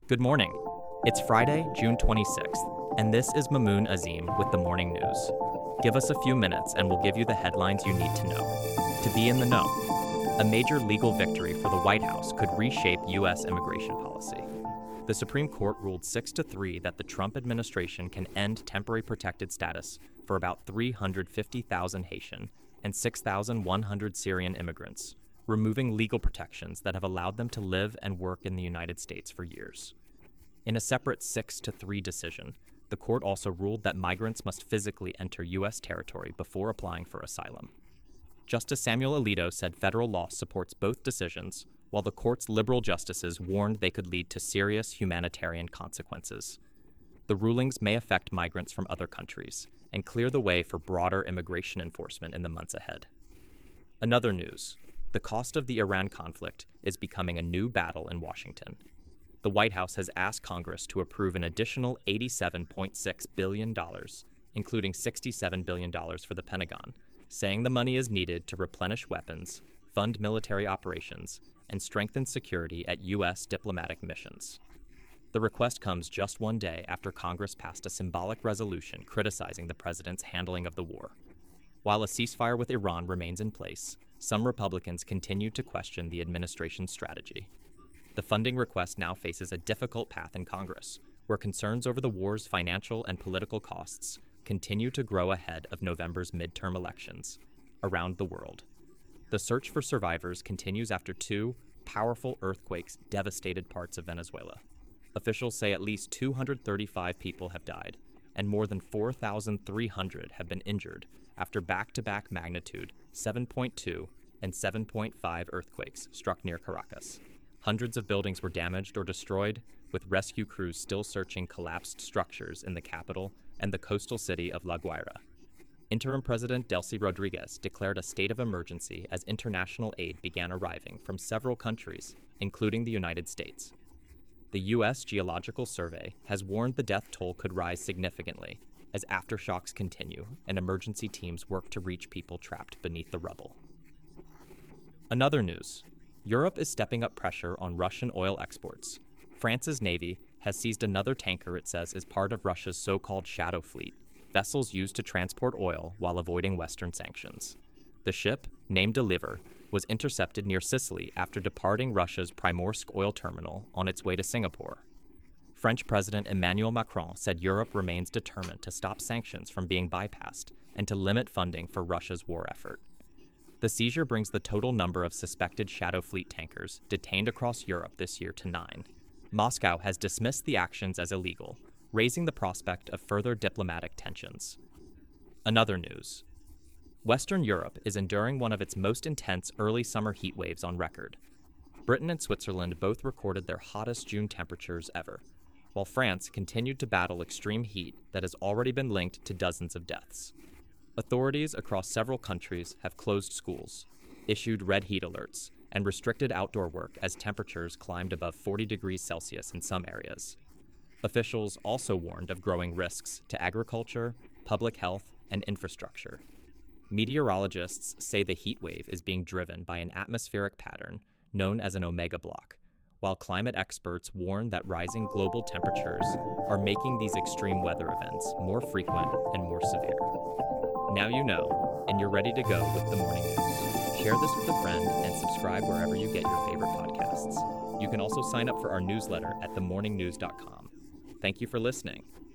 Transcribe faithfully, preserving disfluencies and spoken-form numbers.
Good morning. It's Friday, June twenty-sixth, and this is Mamoon Azim with the Morning News. Give us a few minutes and we'll give you the headlines you need to know. To be in the know, a major legal victory for the White House could reshape U S immigration policy. The Supreme Court ruled six to three that the Trump administration can end temporary protected status for about three hundred fifty thousand Haitian and six thousand one hundred Syrian immigrants, removing legal protections that have allowed them to live and work in the United States for years. In a separate six to three decision, the court also ruled that migrants must physically enter U S territory before applying for asylum. Justice Samuel Alito said federal law supports both decisions, while the court's liberal justices warned they could lead to serious humanitarian consequences. The rulings may affect migrants from other countries and clear the way for broader immigration enforcement in the months ahead. Another news. The cost of the Iran conflict is becoming a new battle in Washington. The White House has asked Congress to approve an additional eighty-seven point six billion dollars, including sixty-seven billion dollars for the Pentagon, saying the money is needed to replenish weapons, fund military operations, and strengthen security at U S diplomatic missions. The request comes just one day after Congress passed a symbolic resolution criticizing the president's handling of the war. While a ceasefire with Iran remains in place, some Republicans continue to question the administration's strategy. The funding request now faces a difficult path in Congress, where concerns over the war's financial and political costs continue to grow ahead of November's midterm elections around the world. The search for survivors continues after two powerful earthquakes devastated parts of Venezuela. Officials say at least two hundred thirty-five people have died, and more than four thousand three hundred have been injured after back-to-back magnitude seven point two and seven point five earthquakes struck near Caracas. Hundreds of buildings were damaged or destroyed, with rescue crews still searching collapsed structures in the capital and the coastal city of La Guaira. Interim President Delcy Rodriguez declared a state of emergency as international aid began arriving from several countries, including the United States. The U S Geological Survey has warned the death toll could rise significantly as aftershocks continue and emergency teams work to reach people trapped beneath the rubble. Another news. Europe is stepping up pressure on Russian oil exports. France's navy has seized another tanker it says is part of Russia's so-called shadow fleet, vessels used to transport oil while avoiding Western sanctions. The ship, named Deliver, was intercepted near Sicily after departing Russia's Primorsk oil terminal on its way to Singapore. French President Emmanuel Macron said Europe remains determined to stop sanctions from being bypassed and to limit funding for Russia's war effort. The seizure brings the total number of suspected shadow fleet tankers detained across Europe this year to nine. Moscow has dismissed the actions as illegal, raising the prospect of further diplomatic tensions. Another news. Western Europe is enduring one of its most intense early summer heat waves on record. Britain and Switzerland both recorded their hottest June temperatures ever, while France continued to battle extreme heat that has already been linked to dozens of deaths. Authorities across several countries have closed schools, issued red heat alerts, and restricted outdoor work as temperatures climbed above forty degrees Celsius in some areas. Officials also warned of growing risks to agriculture, public health, and infrastructure. Meteorologists say the heat wave is being driven by an atmospheric pattern known as an omega block, while climate experts warn that rising global temperatures are making these extreme weather events more frequent and more severe. Now you know, and you're ready to go with the Morning News. Share this with a friend and subscribe wherever you get your favorite podcasts. You can also sign up for our newsletter at the morning news dot com. Thank you for listening.